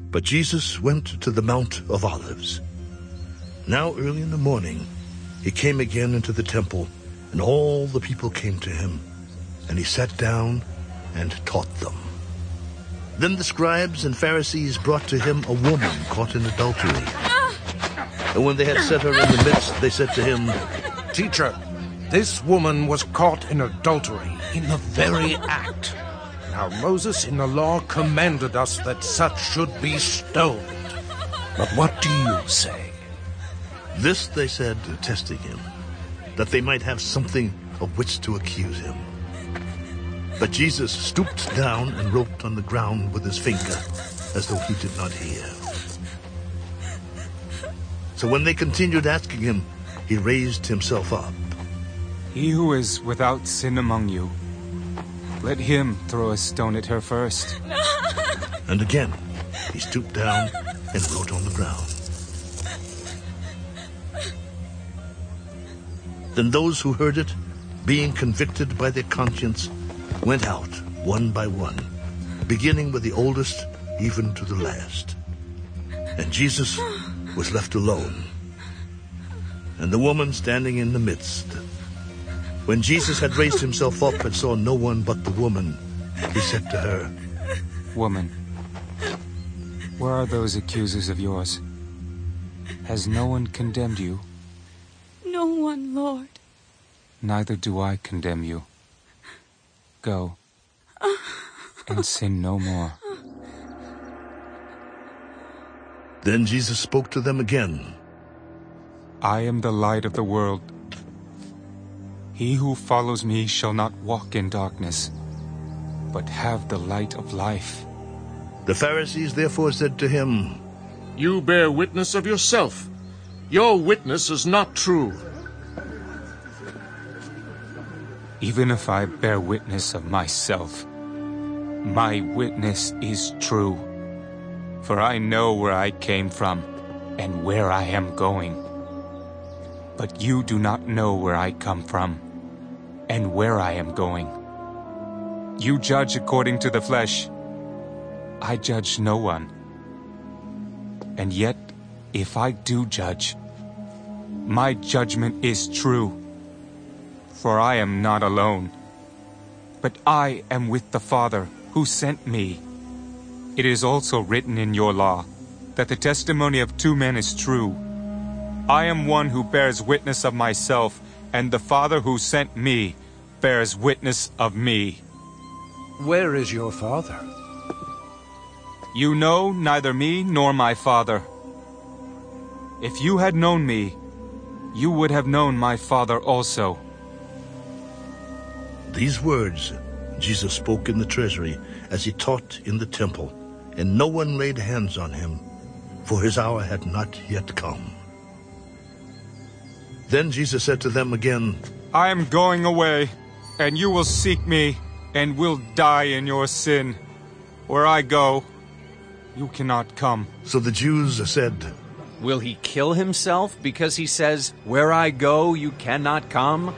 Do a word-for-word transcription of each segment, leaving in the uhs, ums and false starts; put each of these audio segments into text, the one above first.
But Jesus went to the Mount of Olives. Now early in the morning he came again into the temple, and all the people came to him, and he sat down and taught them. Then the scribes and Pharisees brought to him a woman caught in adultery. And when they had set her in the midst, they said to him, Teacher, this woman was caught in adultery in the very act. Now Moses in the law commanded us that such should be stoned. But what do you say? This they said, testing him, that they might have something of which to accuse him. But Jesus stooped down and wrote on the ground with his finger, as though he did not hear. So when they continued asking him, he raised himself up. He who is without sin among you, let him throw a stone at her first. And again he stooped down and wrote on the ground. Then those who heard it, being convicted by their conscience, went out one by one, beginning with the oldest even to the last. And Jesus was left alone, and the woman standing in the midst. When Jesus had raised himself up and saw no one but the woman, he said to her, Woman, where are those accusers of yours? Has no one condemned you? No one, Lord. Neither do I condemn you. Go and sin no more. Then Jesus spoke to them again. I am the light of the world. He who follows me shall not walk in darkness, but have the light of life. The Pharisees therefore said to him, You bear witness of yourself. Your witness is not true. Even if I bear witness of myself, my witness is true. For I know where I came from and where I am going. But you do not know where I come from and where I am going. You judge according to the flesh. I judge no one. And yet, if I do judge, my judgment is true. For I am not alone, but I am with the Father who sent me. It is also written in your law that the testimony of two men is true. I am one who bears witness of myself, and the Father who sent me bears witness of me. Where is your Father? You know neither me nor my Father. If you had known me, you would have known my Father also. These words Jesus spoke in the treasury as he taught in the temple, and no one laid hands on him, for his hour had not yet come. Then Jesus said to them again, I am going away, and you will seek me, and will die in your sin. Where I go, you cannot come. So the Jews said, Will he kill himself because he says, Where I go, you cannot come?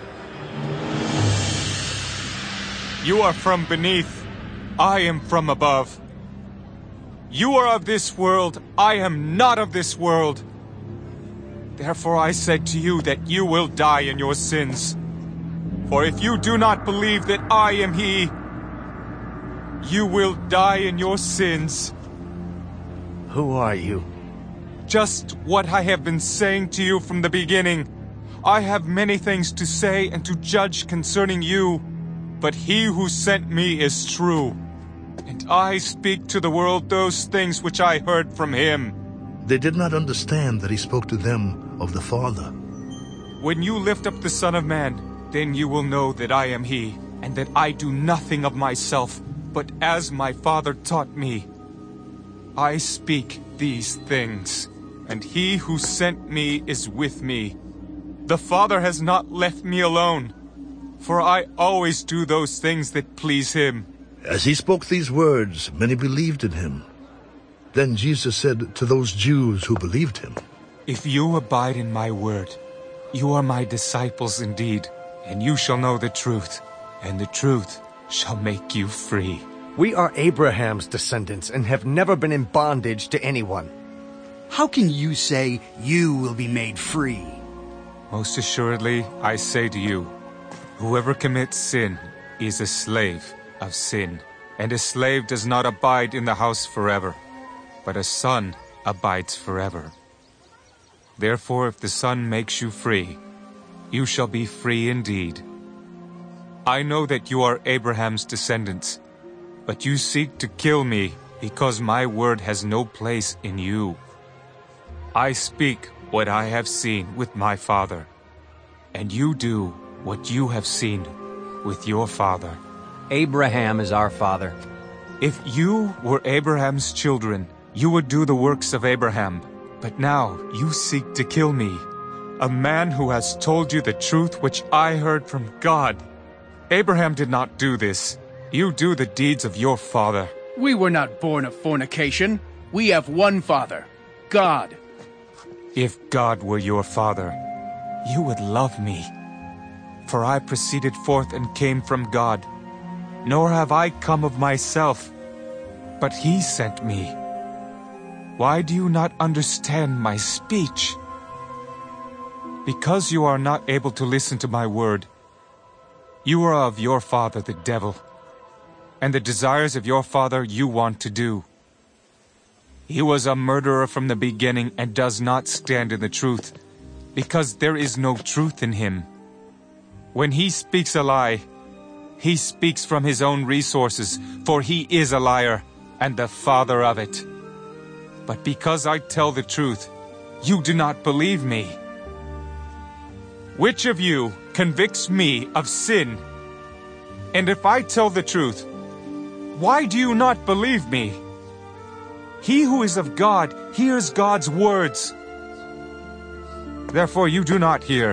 You are from beneath, I am from above. You are of this world, I am not of this world. Therefore I said to you that you will die in your sins. For if you do not believe that I am he, you will die in your sins. Who are you? Just what I have been saying to you from the beginning. I have many things to say and to judge concerning you, but he who sent me is true, and I speak to the world those things which I heard from him. They did not understand that he spoke to them of the Father. When you lift up the Son of Man, then you will know that I am he, and that I do nothing of myself, but as my Father taught me. I speak these things, and he who sent me is with me. The Father has not left me alone, for I always do those things that please him. As he spoke these words, many believed in him. Then Jesus said to those Jews who believed him, If you abide in my word, you are my disciples indeed, and you shall know the truth, and the truth shall make you free. We are Abraham's descendants and have never been in bondage to anyone. How can you say you will be made free? Most assuredly, I say to you, whoever commits sin is a slave of sin. And a slave does not abide in the house forever, but a son abides forever. Therefore, if the Son makes you free, you shall be free indeed. I know that you are Abraham's descendants, but you seek to kill me because my word has no place in you. I speak what I have seen with my father, and you do what you have seen with your father. Abraham is our father. If you were Abraham's children, you would do the works of Abraham. But now you seek to kill me, a man who has told you the truth which I heard from God. Abraham did not do this. You do the deeds of your father. We were not born of fornication. We have one Father, God. If God were your father, you would love me. For I proceeded forth and came from God. Nor have I come of myself, but he sent me. Why do you not understand my speech? Because you are not able to listen to my word. You are of your father the devil, and the desires of your father you want to do. He was a murderer from the beginning and does not stand in the truth, because there is no truth in him. When he speaks a lie, he speaks from his own resources, for he is a liar and the father of it. But because I tell the truth, you do not believe me. Which of you convicts me of sin? And if I tell the truth, why do you not believe me? He who is of God hears God's words. Therefore you do not hear,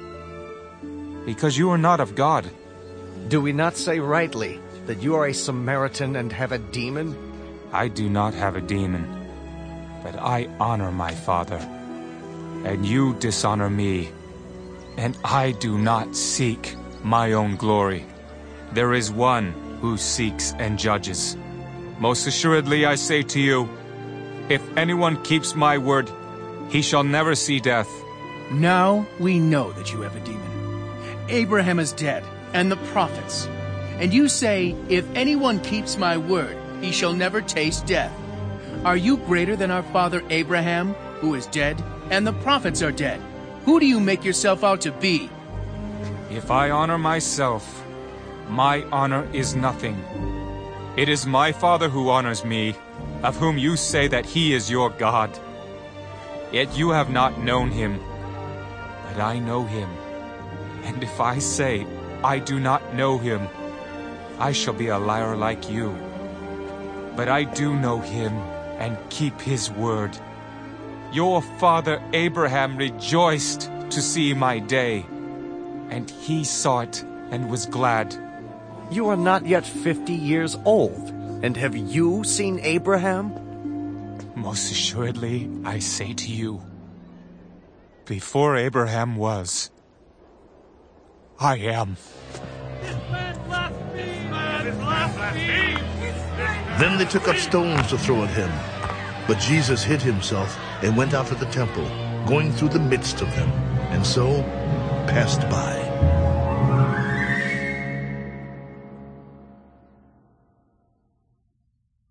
because you are not of God. Do we not say rightly that you are a Samaritan and have a demon? I do not have a demon, but I honor my Father, and you dishonor me, and I do not seek my own glory. There is one who seeks and judges. Most assuredly I say to you, if anyone keeps my word, he shall never see death. Now we know that you have a demon. Abraham is dead, and the prophets. And you say, if anyone keeps my word, he shall never taste death. Are you greater than our father Abraham, who is dead, and the prophets are dead? Who do you make yourself out to be? If I honor myself, my honor is nothing. It is my Father who honors me, of whom you say that he is your God. Yet you have not known him, but I know him. And if I say I do not know him, I shall be a liar like you. But I do know him and keep his word. Your father Abraham rejoiced to see my day, and he saw it and was glad. You are not yet fifty years old, and have you seen Abraham? Most assuredly, I say to you, before Abraham was, I am. Then they took up stones to throw at him. But Jesus hid himself and went out of the temple, going through the midst of them, and so passed by.